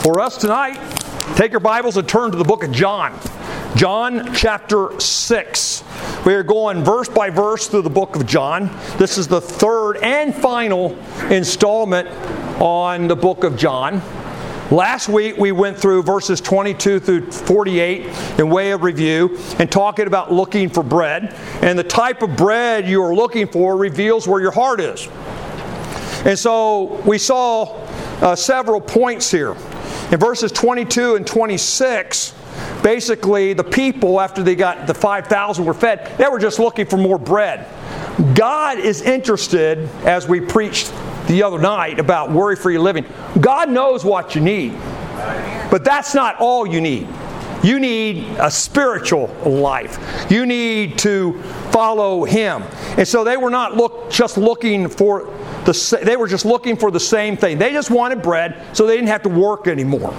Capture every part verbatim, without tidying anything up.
For us tonight, take your Bibles and turn to the book of John. John chapter six. We are going verse by verse through the book of John. This is the third and final installment on the book of John. Last week we went through verses twenty-two through forty-eight in way of review and talking about looking for bread. And the type of bread you are looking for reveals where your heart is. And so we saw uh, several points here. In verses twenty-two and twenty-six, basically the people, after they got the five thousand were fed, they were just looking for more bread. God is interested, as we preached the other night about worry-free living. God knows what you need. But that's not all you need. You need a spiritual life. You need to follow Him. And so they were not look, just looking for the they were just looking for the same thing. They just wanted bread so they didn't have to work anymore.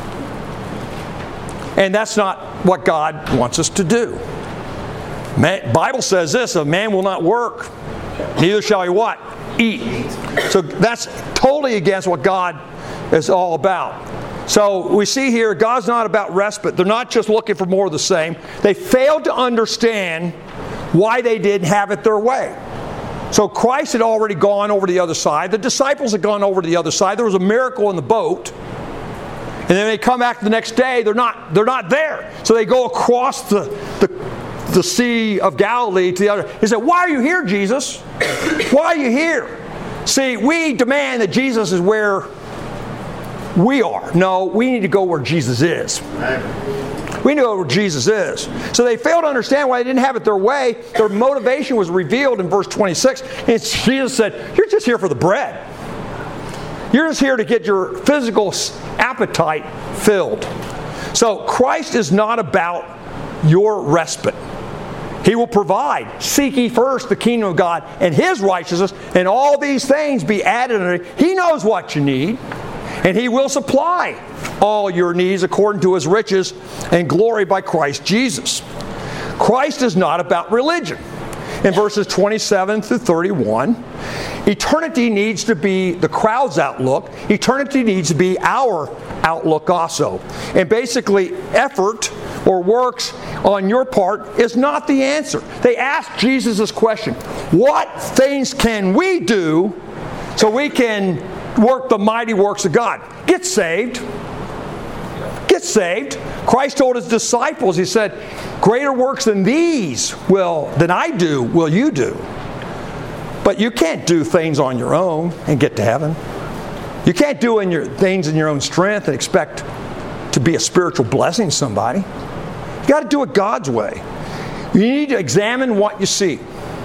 And that's not what God wants us to do. Man, Bible says this, a man will not work, neither shall he what? Eat. So that's totally against what God is all about. So we see here, God's not about respite. They're not just looking for more of the same. They failed to understand why they didn't have it their way. So Christ had already gone over to the other side. The disciples had gone over to the other side. There was a miracle in the boat. And then they come back the next day, they're not, they're not there. So they go across the, the, the Sea of Galilee to the other. He said, why are you here, Jesus? Why are you here? See, we demand that Jesus is where we are. No, we need to go where Jesus is. We know where Jesus is. So they failed to understand why they didn't have it their way. Their motivation was revealed in verse twenty-six. And Jesus said, you're just here for the bread. You're just here to get your physical appetite filled. So Christ is not about your respite. He will provide. Seek ye first the kingdom of God and His righteousness, and all these things be added unto you. He knows what you need, and He will supply all your needs according to His riches and glory by Christ Jesus. Christ is not about religion. In verses twenty-seven through thirty-one, eternity needs to be the crowd's outlook. Eternity needs to be our outlook also. And basically, effort or works on your part is not the answer. They asked Jesus this question, what things can we do so we can work the mighty works of God? Get saved. Get saved. Christ told His disciples, He said, greater works than these will, than I do, will you do. But you can't do things on your own and get to heaven. You can't do in your, things in your own strength and expect to be a spiritual blessing to somebody. You've got to do it God's way. You need to examine what you see.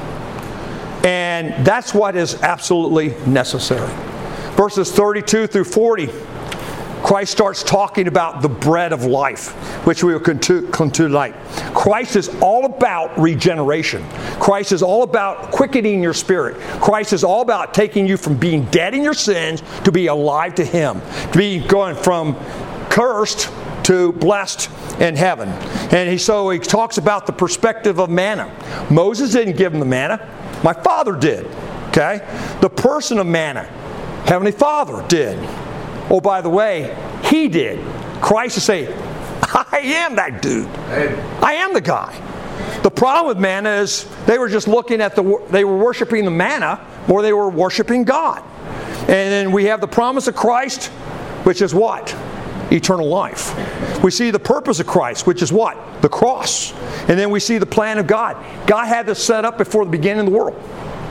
And that's what is absolutely necessary. Verses thirty-two through forty, Christ starts talking about the bread of life, which we will come to tonight. Christ is all about regeneration. Christ is all about quickening your spirit. Christ is all about taking you from being dead in your sins to be alive to Him. To be going from cursed to blessed in heaven. And he, so he talks about the perspective of manna. Moses didn't give him the manna. My Father did. Okay? The person of manna, Heavenly Father did. Oh, by the way, He did. Christ is saying, I am that dude. I am the guy. The problem with manna is they were just looking at the, they were worshiping the manna or they were worshiping God. And then we have the promise of Christ, which is what? Eternal life. We see the purpose of Christ, which is what? The cross. And then we see the plan of God. God had this set up before the beginning of the world.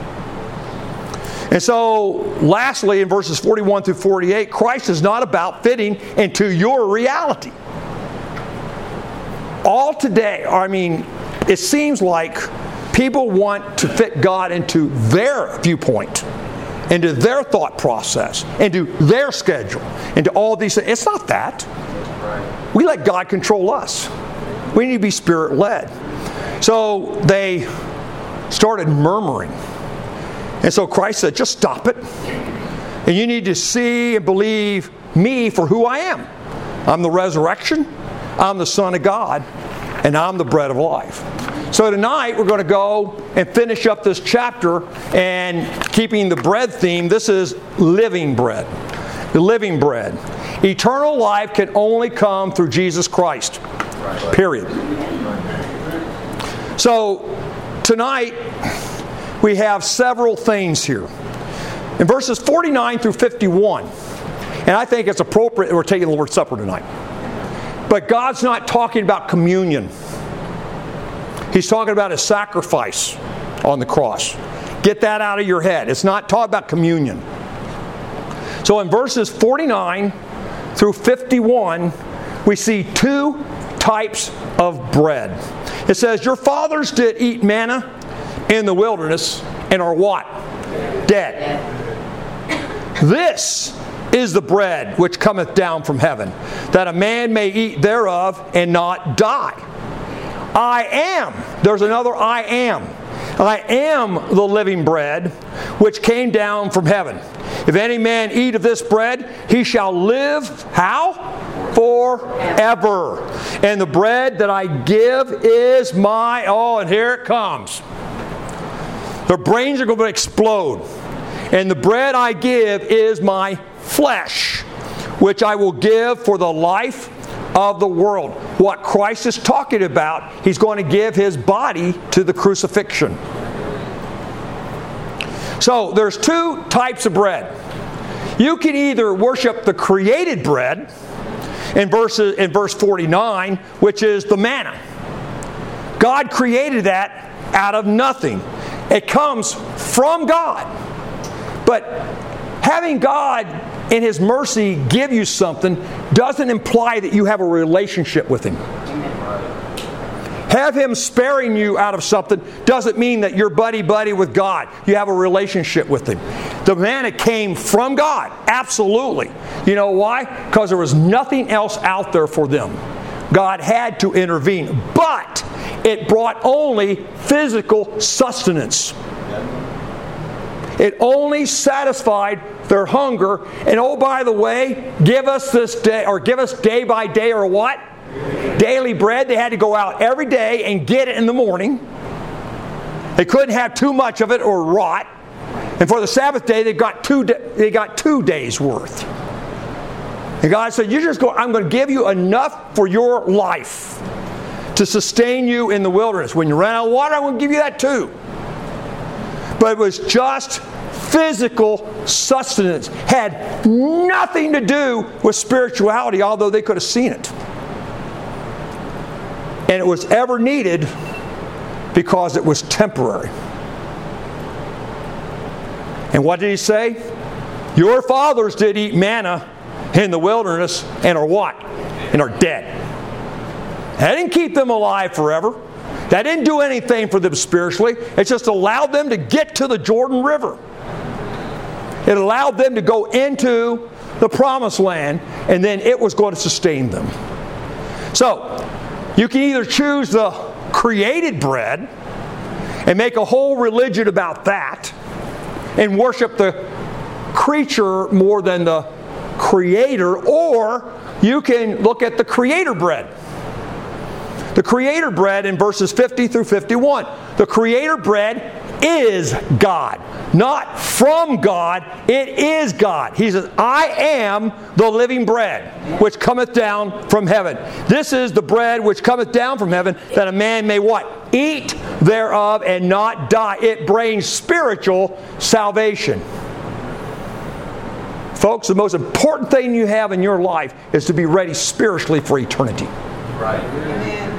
And so, lastly, in verses forty-one through forty-eight, Christ is not about fitting into your reality. All today, I mean, it seems like people want to fit God into their viewpoint, into their thought process, into their schedule, into all these things. It's not that. We let God control us. We need to be Spirit-led. So they started murmuring. And so Christ said, just stop it. And you need to see and believe me for who I am. I'm the resurrection, I'm the Son of God, and I'm the bread of life. So tonight we're going to go and finish up this chapter, and keeping the bread theme, this is living bread. the living bread. Eternal life can only come through Jesus Christ. Period. So, tonight, we have several things here. In verses forty-nine through fifty-one, and I think it's appropriate that we're taking the Lord's Supper tonight. But God's not talking about communion. He's talking about His sacrifice on the cross. Get that out of your head. It's not talking about communion. So in verses forty-nine through fifty-one, we see two types of bread. It says, your fathers did eat manna in the wilderness and are what? Dead. This is the bread which cometh down from heaven, that a man may eat thereof and not die. I am. There's another I am. I am the living bread which came down from heaven. If any man eat of this bread, he shall live, how? Forever. And the bread that I give is my, oh, and here it comes. Their brains are going to explode. And the bread I give is my flesh, which I will give for the life of the world. What Christ is talking about, He's going to give His body to the crucifixion. So there's two types of bread. You can either worship the created bread in verse, in verse forty-nine, which is the manna. God created that out of nothing. It comes from God. But having God in His mercy give you something doesn't imply that you have a relationship with Him. Have Him sparing you out of something doesn't mean that you're buddy-buddy with God. You have a relationship with Him. The manna came from God. Absolutely. You know why? Because there was nothing else out there for them. God had to intervene. But it brought only physical sustenance. It only satisfied their hunger. And oh, by the way, give us this day, or give us day by day, or what? Daily bread. They had to go out every day and get it in the morning. They couldn't have too much of it or rot. And for the Sabbath day, they got two. They got two days worth. And God said, "You just go. I'm going to give you enough for your life to sustain you in the wilderness. When you run out of water, I'm going to give you that too." But it was just physical sustenance. Had nothing to do with spirituality, although they could have seen it. And it was ever needed because it was temporary. And what did He say? Your fathers did eat manna in the wilderness and are what? And are dead. That didn't keep them alive forever. That didn't do anything for them spiritually. It just allowed them to get to the Jordan River. It allowed them to go into the promised land, and then it was going to sustain them. So, you can either choose the created bread and make a whole religion about that and worship the creature more than the Creator, or you can look at the Creator bread. The Creator bread in verses fifty through fifty-one. The Creator bread is God. Not from God, it is God. He says, I am the living bread which cometh down from heaven. This is the bread which cometh down from heaven, that a man may what? Eat thereof and not die. It brings spiritual salvation. Folks, the most important thing you have in your life is to be ready spiritually for eternity. Right. Amen.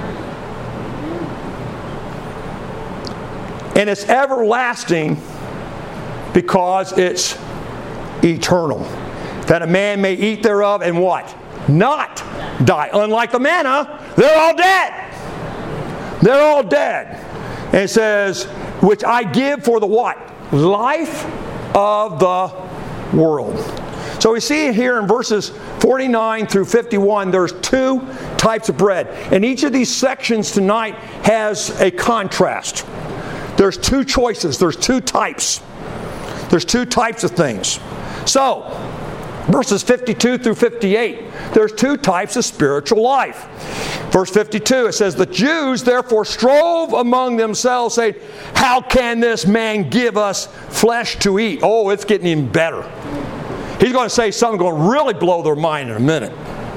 And it's everlasting because it's eternal. That a man may eat thereof and what? Not die. Unlike the manna, they're all dead. They're all dead. And it says, which I give for the what? Life of the world. So we see here in verses forty-nine through fifty-one, there's two types of bread. And each of these sections tonight has a contrast. There's two choices. There's two types. There's two types of things. So, verses fifty-two through fifty-eight, there's two types of spiritual life. Verse fifty-two, it says, the Jews therefore strove among themselves, saying, how can this man give us flesh to eat? Oh, it's getting even better. He's going to say something going to really blow their mind in a minute.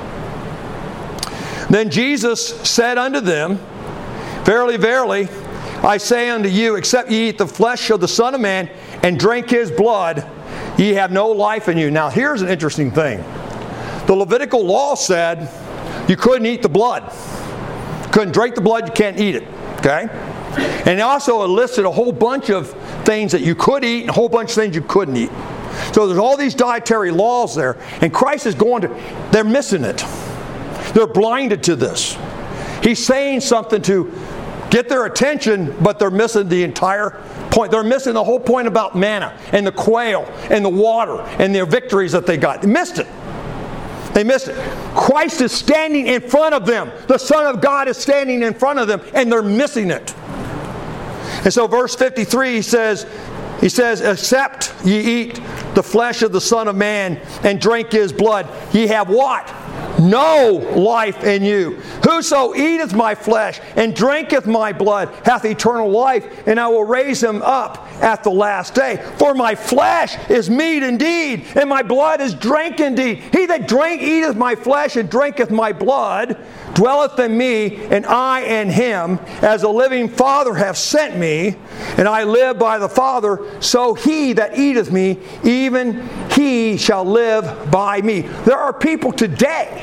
Then Jesus said unto them, Verily, verily, I say unto you, except ye eat the flesh of the Son of Man and drink His blood, ye have no life in you. Now here's an interesting thing. The Levitical law said you couldn't eat the blood. Couldn't drink the blood, you can't eat it. Okay? And it also listed a whole bunch of things that you could eat and a whole bunch of things you couldn't eat. So there's all these dietary laws there. And Christ is going to, they're missing it. They're blinded to this. He's saying something to get their attention, but they're missing the entire point. They're missing the whole point about manna and the quail and the water and their victories that they got. They missed it. They missed it. Christ is standing in front of them. The Son of God is standing in front of them, and they're missing it. And so verse fifty-three, he says, he says, except ye eat the flesh of the Son of Man and drink His blood, ye have what? No life in you. Whoso eateth my flesh and drinketh my blood hath eternal life, and I will raise him up at the last day. For my flesh is meat indeed, and my blood is drink indeed. He that drink, eateth my flesh and drinketh my blood dwelleth in me, and I in him. As the living Father hath sent me, and I live by the Father, so he that eateth me, even he shall live by me. There are people today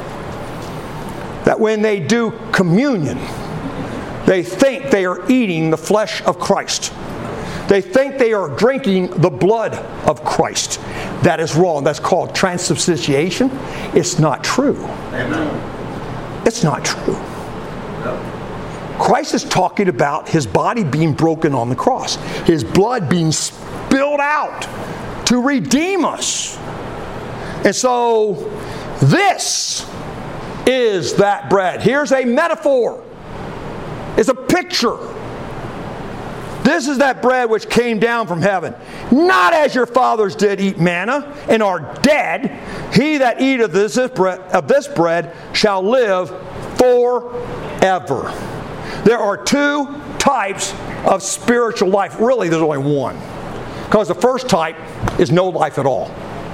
that when they do communion, they think they are eating the flesh of Christ. They think they are drinking the blood of Christ. That is wrong. That's called transubstantiation. It's not true. Amen. It's not true. Christ is talking about His body being broken on the cross. His blood being spilled out to redeem us. And so this is that bread. Here's a metaphor. It's a picture. This is that bread which came down from heaven. Not as your fathers did eat manna and are dead. He that eateth this bread, of this bread shall live forever. There are two types of spiritual life. Really, there's only one. Because the first type is no life at all.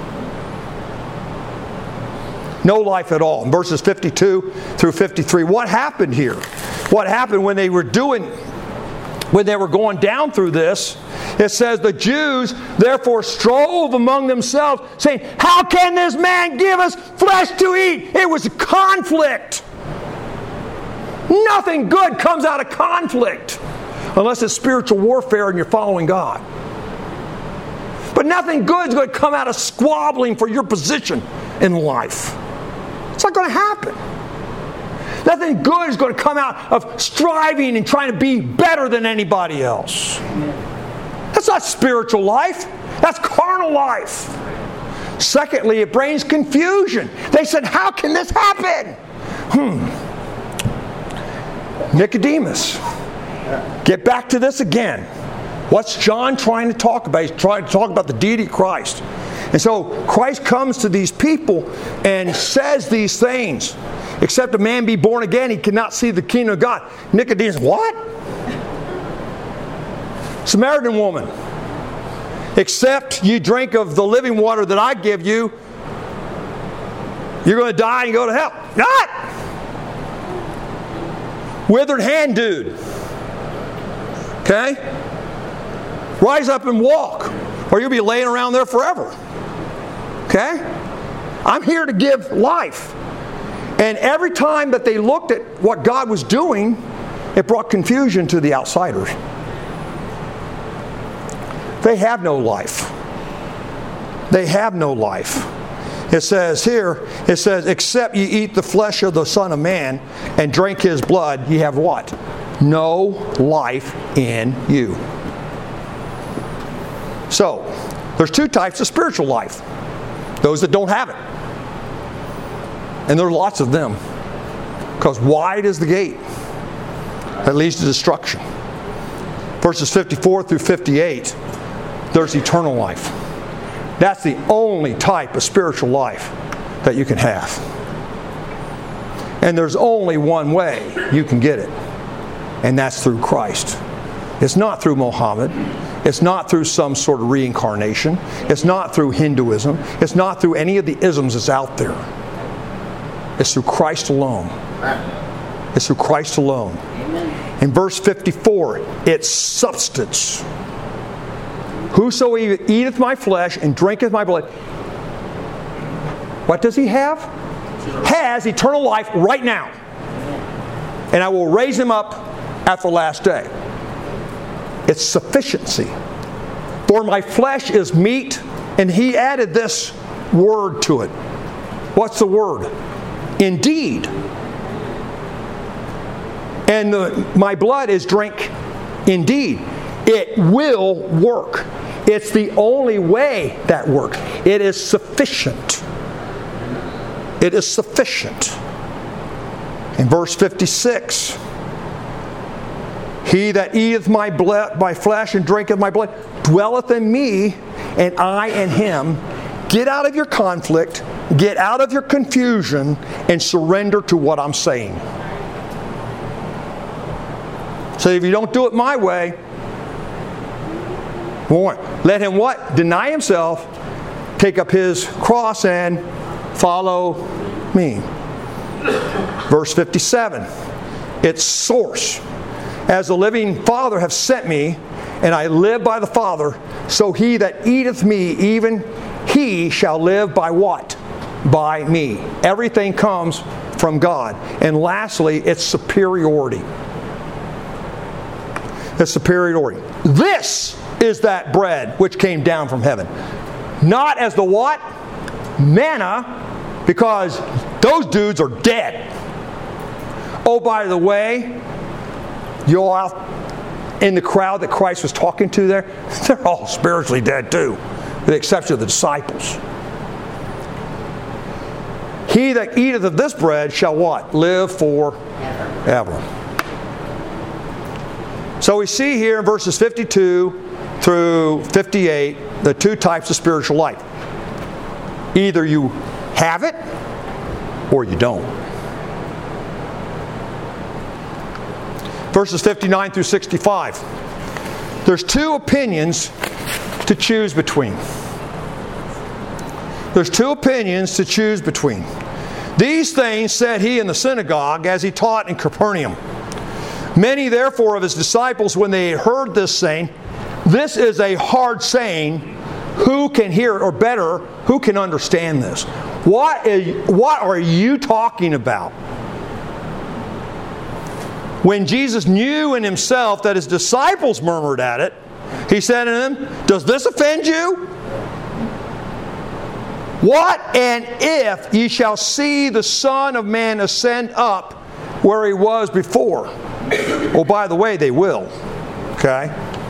No life at all. In verses fifty-two through fifty-three, what happened here? What happened when they were doing, when they were going down through this? It says, the Jews therefore strove among themselves, saying, how can this man give us flesh to eat? It was a conflict. Nothing good comes out of conflict unless it's spiritual warfare and you're following God. But nothing good is going to come out of squabbling for your position in life. It's not going to happen. Nothing good is going to come out of striving and trying to be better than anybody else. That's not spiritual life. That's carnal life. Secondly, it brings confusion. They said, how can this happen? Hmm. Nicodemus. Get back to this again. What's John trying to talk about? He's trying to talk about the deity of Christ. And so Christ comes to these people and says these things. Except a man be born again, he cannot see the kingdom of God. Nicodemus, what? Samaritan woman, except you drink of the living water that I give you, you're going to die and go to hell. Not! Withered hand dude. Okay? Rise up and walk, or you'll be laying around there forever. Okay? I'm here to give life. And every time that they looked at what God was doing, it brought confusion to the outsiders. They have no life. They have no life. It says here, it says, except ye eat the flesh of the Son of Man and drink His blood, ye have what? No life in you. So, there's two types of spiritual life. Those that don't have it. And there are lots of them. Because wide is the gate that leads to destruction. Verses fifty-four through fifty-eight, there's eternal life. That's the only type of spiritual life that you can have. And there's only one way you can get it. And that's through Christ. It's not through Muhammad. It's not through some sort of reincarnation. It's not through Hinduism. It's not through any of the isms that's out there. It's through Christ alone. It's through Christ alone. In verse fifty-four, it's substance. Whoso eateth my flesh and drinketh my blood, what does he have? Has eternal life right now. And I will raise him up at the last day. It's sufficiency. For my flesh is meat, and he added this word to it. What's the word? Indeed. And the, my blood is drink indeed. It will work. It's the only way that works. It is sufficient. It is sufficient. In verse fifty-six, he that eateth my blood, my flesh and drinketh my blood dwelleth in me, and I in him. Get out of your conflict, get out of your confusion, and surrender to what I'm saying. So if you don't do it my way, let him what? Deny himself, take up his cross, and follow me. Verse fifty-seven, its source. As the living Father hath sent me, and I live by the Father, so he that eateth me, even he shall live by what? By me. Everything comes from God. And lastly, it's superiority. It's superiority. This is that bread which came down from heaven. Not as the what? Manna, because those dudes are dead. Oh, by the way, you all out in the crowd that Christ was talking to there, they're all spiritually dead too, with the exception of the disciples. He that eateth of this bread shall what? Live forever. So we see here in verses fifty-two through fifty-eight the two types of spiritual life. Either you have it or you don't. Verses fifty-nine through sixty-five. There's two opinions to choose between. There's two opinions to choose between. These things said he in the synagogue as he taught in Capernaum. Many therefore of his disciples, when they heard this saying, this is a hard saying, who can hear it? Or better, who can understand this? What is, what are you talking about? When Jesus knew in himself that his disciples murmured at it, he said to them, does this offend you? What and if ye shall see the Son of Man ascend up where he was before? Oh, by the way, they will. Okay?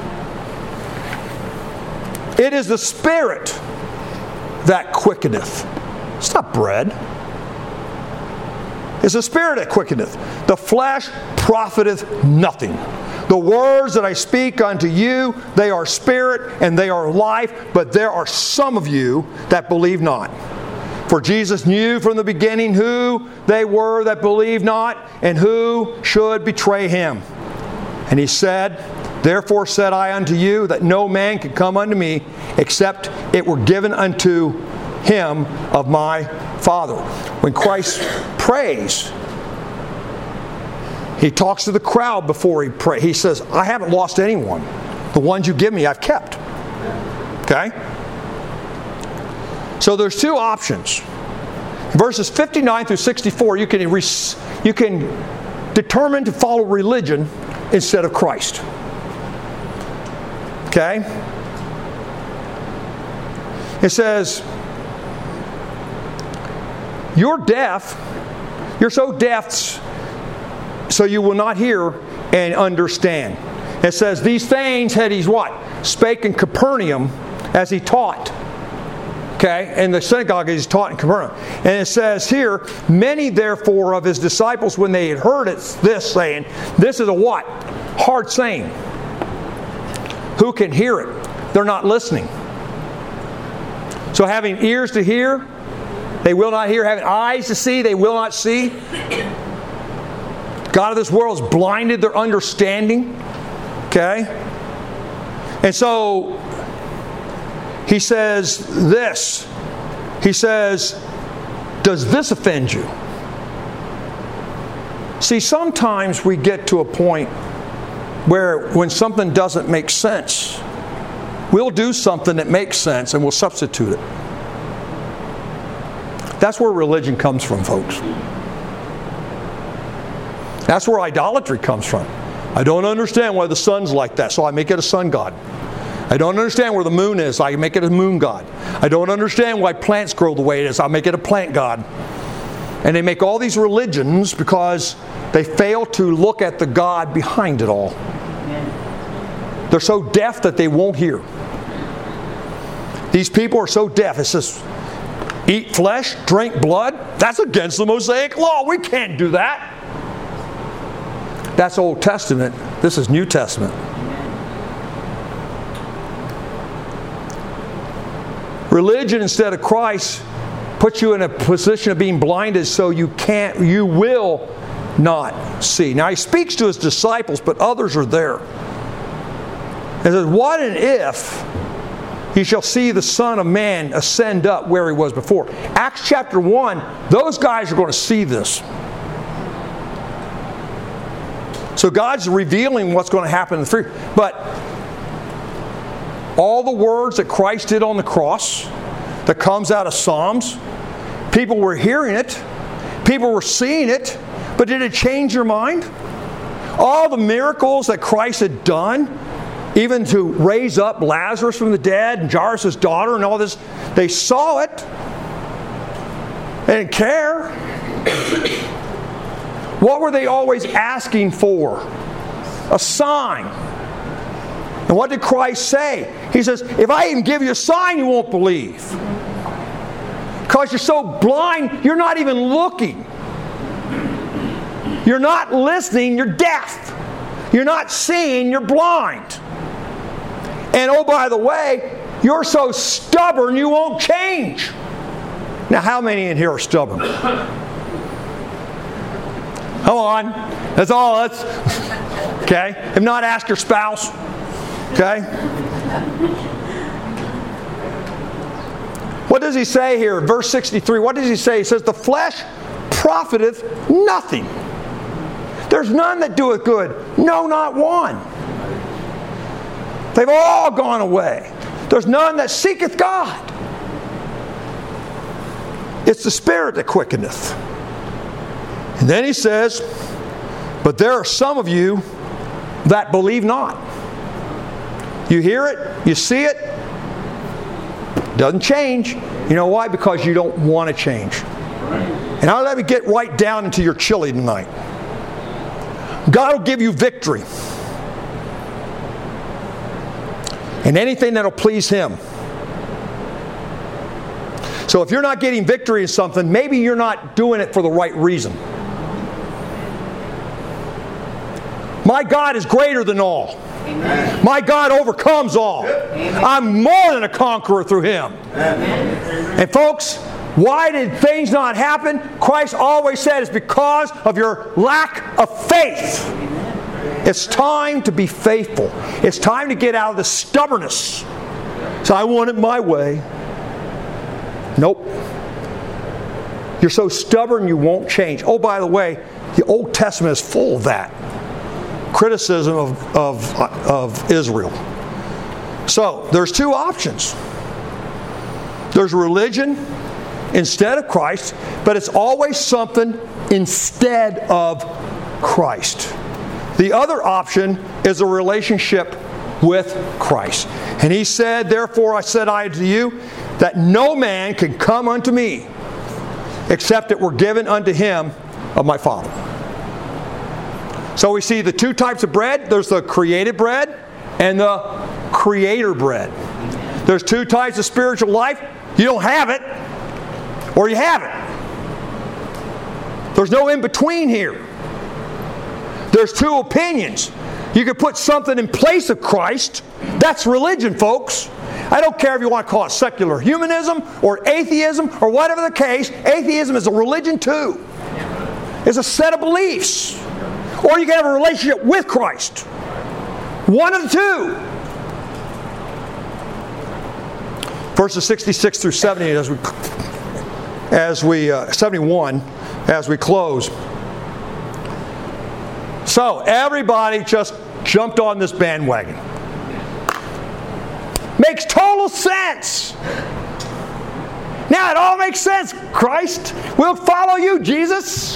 It is the Spirit that quickeneth. It's not bread. It's the Spirit that quickeneth. The flesh profiteth nothing. The words that I speak unto you, they are spirit and they are life, but there are some of you that believe not. For Jesus knew from the beginning who they were that believed not, and who should betray him. And he said, therefore said I unto you, that no man can come unto me, except it were given unto him of my Father. When Christ prays, he talks to the crowd before he prays. He says, I haven't lost anyone. The ones you give me, I've kept. Okay? So there's two options. Verses fifty-nine through sixty-four, you can, you can determine to follow religion instead of Christ. Okay? It says, you're deaf. You're so deaf, so you will not hear and understand. It says, these things had he what? Spake in Capernaum as he taught. Okay? In the synagogue as he taught in Capernaum. And it says here, many therefore of his disciples, when they had heard it, this saying, this is a what? Hard saying. Who can hear it? They're not listening. So having ears to hear, they will not hear. Having eyes to see, they will not see. God of this world has blinded their understanding. Okay? And so he says this. He says, does this offend you? See, sometimes we get to a point where when something doesn't make sense, we'll do something that makes sense and we'll substitute it. That's where religion comes from, folks. That's where idolatry comes from. I don't understand why the sun's like that, so I make it a sun god. I don't understand where the moon is, so I make it a moon god. I don't understand why plants grow the way it is, I'll make it a plant god. And they make all these religions because they fail to look at the God behind it all. They're so deaf that they won't hear. These people are so deaf. It says, eat flesh, drink blood. That's against the Mosaic law. We can't do that. That's Old Testament. This is New Testament. Religion instead of Christ puts you in a position of being blinded so you can't, you will not see. Now he speaks to his disciples, but others are there. He says, what an if you shall see the Son of Man ascend up where he was before. Acts chapter one, those guys are going to see this. So God's revealing what's going to happen in the future. But all the words that Christ did on the cross, that comes out of Psalms, people were hearing it, people were seeing it, but did it change your mind? All the miracles that Christ had done, even to raise up Lazarus from the dead and Jairus' daughter and all this, they saw it. They didn't care. What were they always asking for? A sign. And what did Christ say? He says, if I even give you a sign, you won't believe. Because you're so blind, you're not even looking. You're not listening, you're deaf. You're not seeing, you're blind. And oh, by the way, you're so stubborn you won't change. Now, how many in here are stubborn? Come on. That's all. That's okay. If not, ask your spouse. Okay? What does he say here? Verse sixty-three. What does he say? He says, the flesh profiteth nothing. There's none that doeth good. No, not one. They've all gone away. There's none that seeketh God. It's the Spirit that quickeneth. And then he says, but there are some of you that believe not. You hear it, you see it, doesn't change. You know why? Because you don't want to change. And I'll let me get right down into your chili tonight. God will give you victory. And anything that'll please Him. So if you're not getting victory in something, maybe you're not doing it for the right reason. My God is greater than all. Amen. My God overcomes all. Amen. I'm more than a conqueror through Him. Amen. And folks, why did things not happen? Christ always said it's because of your lack of faith. Amen. It's time to be faithful. It's time to get out of the stubbornness. So I want it my way. Nope. You're so stubborn you won't change. Oh, by the way, the Old Testament is full of that. Criticism of, of, of Israel. So, there's two options. There's religion instead of Christ, but it's always something instead of Christ. The other option is a relationship with Christ. And He said, therefore I said I to you, that no man can come unto me, except it were given unto him of my Father. So we see the two types of bread. There's the created bread and the creator bread. There's two types of spiritual life. You don't have it, or you have it. There's no in between here. There's two opinions. You can put something in place of Christ. That's religion, folks. I don't care if you want to call it secular humanism or atheism or whatever the case. Atheism is a religion too. It's a set of beliefs. Or you can have a relationship with Christ. One of the two. Verses sixty-six through seventy as we, as we uh, seventy-one, as we close. So, everybody just jumped on this bandwagon. Makes total sense. Now it all makes sense. Christ, we'll follow you, Jesus.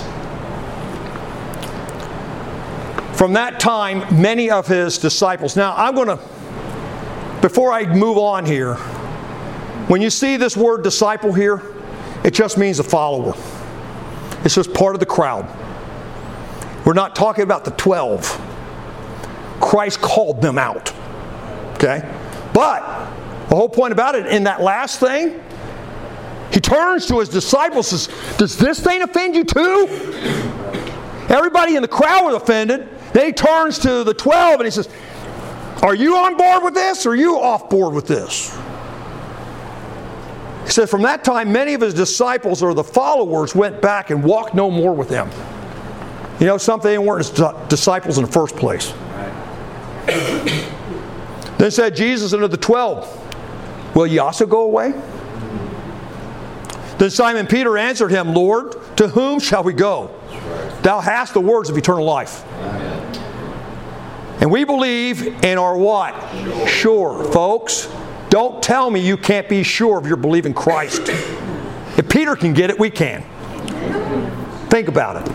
From that time, many of his disciples. Now, I'm going to, before I move on here, when you see this word disciple here, it just means a follower. It's just part of the crowd. We're not talking about the twelve. Christ called them out. Okay? But the whole point about it, in that last thing, he turns to his disciples and says, does this thing offend you too? Everybody in the crowd was offended. Then he turns to the twelve and he says, are you on board with this or are you off board with this? He said, from that time, many of his disciples or the followers went back and walked no more with him. You know something? They weren't his disciples in the first place. Then said Jesus unto the twelve, will ye also go away? Then Simon Peter answered him, Lord, to whom shall we go? Thou hast the words of eternal life. And we believe and are what? Sure. Folks, don't tell me you can't be sure of your belief in Christ. If Peter can get it, we can. Think about it.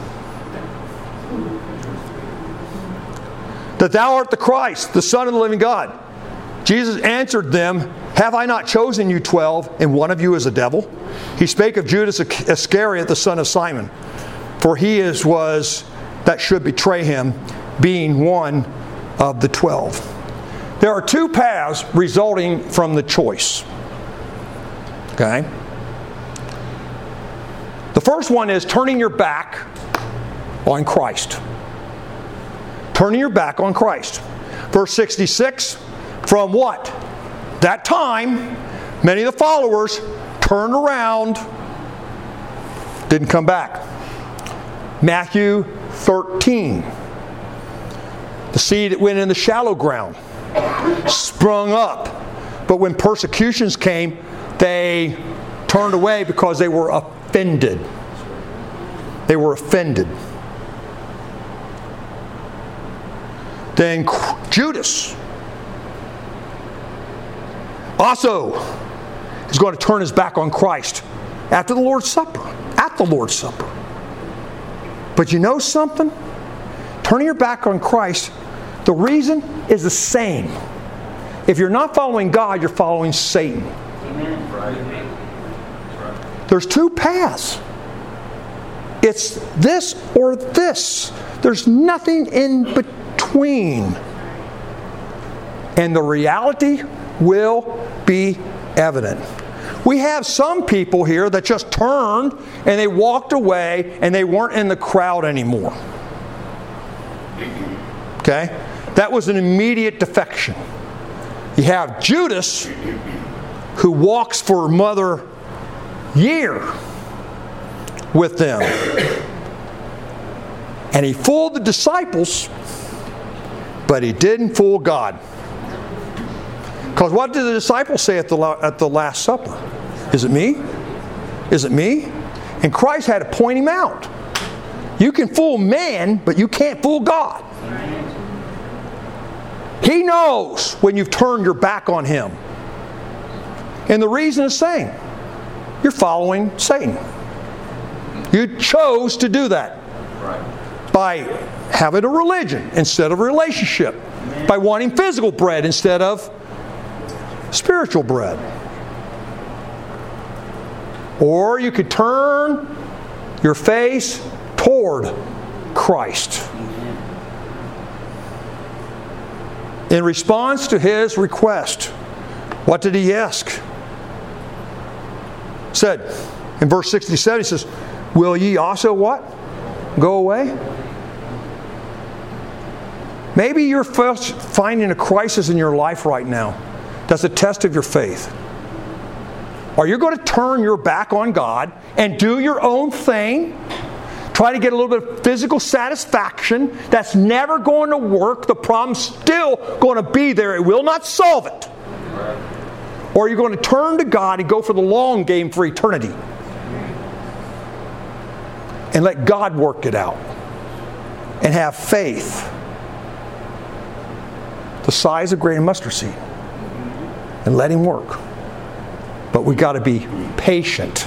That thou art the Christ, the Son of the living God. Jesus answered them, have I not chosen you twelve, and one of you is a devil? He spake of Judas Iscariot, the son of Simon. For he is was that should betray him, being one of the twelve. There are two paths resulting from the choice. Okay? The first one is turning your back on Christ. Turning your back on Christ. Verse sixty-six, from what? That time, many of the followers turned around, didn't come back. Matthew thirteen. The seed that went in the shallow ground sprung up. But when persecutions came, they turned away because they were offended. They were offended. Then Judas also is going to turn his back on Christ after the Lord's Supper. At the Lord's Supper. But you know something? Turning your back on Christ, the reason is the same. If you're not following God, you're following Satan. Amen. Right. There's two paths. It's this or this. There's nothing in between. And the reality will be evident. We have some people here that just turned and they walked away and they weren't in the crowd anymore. Okay? That was an immediate defection. You have Judas, who walks for another year with them. And he fooled the disciples, but he didn't fool God. Because what did the disciples say at the, at the Last Supper? Is it me? Is it me? And Christ had to point him out. You can fool man, but you can't fool God. He knows when you've turned your back on Him. And the reason is saying, you're following Satan. You chose to do that. By having a religion instead of a relationship. By wanting physical bread instead of spiritual bread. Or you could turn your face toward Christ. In response to His request, what did He ask? He said, in verse sixty-seven, He says, will ye also what? Go away? Maybe you're finding a crisis in your life right now. That's a test of your faith. Are you going to turn your back on God and do your own thing? Try to get a little bit of physical satisfaction. That's never going to work. The problem's still going to be there. It will not solve it. Or are you going to turn to God and go for the long game for eternity? And let God work it out. And have faith the size of a grain of mustard seed. And let Him work. But we got to be patient.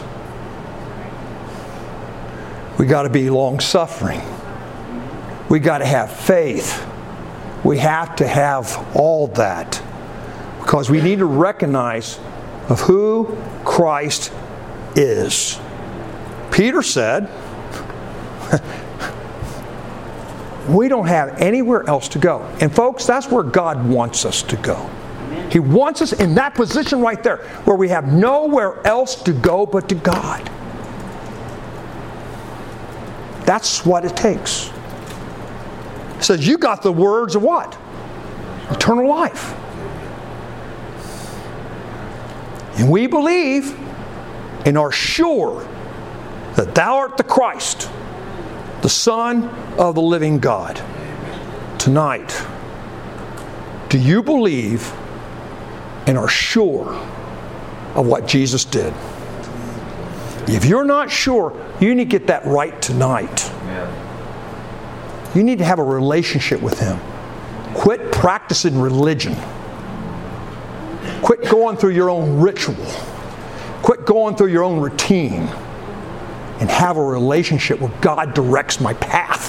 We got to be long-suffering. We got to have faith. We have to have all that. Because we need to recognize of who Christ is. Peter said, we don't have anywhere else to go. And folks, that's where God wants us to go. He wants us in that position right there, where we have nowhere else to go but to God. That's what it takes. It says, you got the words of what? Eternal life. And we believe and are sure that Thou art the Christ, the Son of the living God. Tonight, do you believe and are sure of what Jesus did? If you're not sure, you need to get that right tonight. You need to have a relationship with Him. Quit practicing religion. Quit going through your own ritual. Quit going through your own routine. And have a relationship where God directs my path.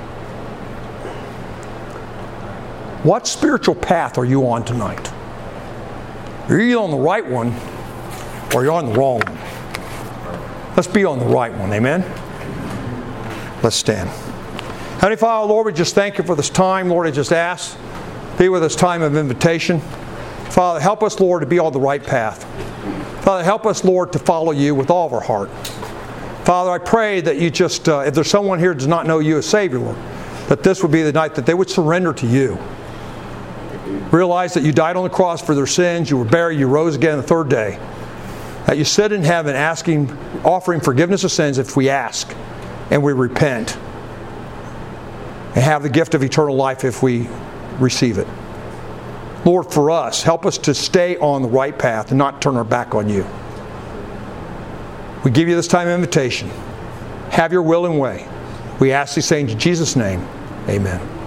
What spiritual path are you on tonight? Are you on the right one or you're on the wrong one? Let's be on the right one, amen? Let's stand. Heavenly Father, Lord, we just thank You for this time. Lord, I just ask, be with this time of invitation. Father, help us, Lord, to be on the right path. Father, help us, Lord, to follow You with all of our heart. Father, I pray that You just, uh, if there's someone here who does not know You as Savior, Lord, that this would be the night that they would surrender to You. Realize that You died on the cross for their sins, You were buried, You rose again the third day. That You sit in heaven asking, offering forgiveness of sins if we ask and we repent. And have the gift of eternal life if we receive it. Lord, for us, help us to stay on the right path and not turn our back on You. We give You this time of invitation. Have Your will and way. We ask these things in Jesus' name. Amen.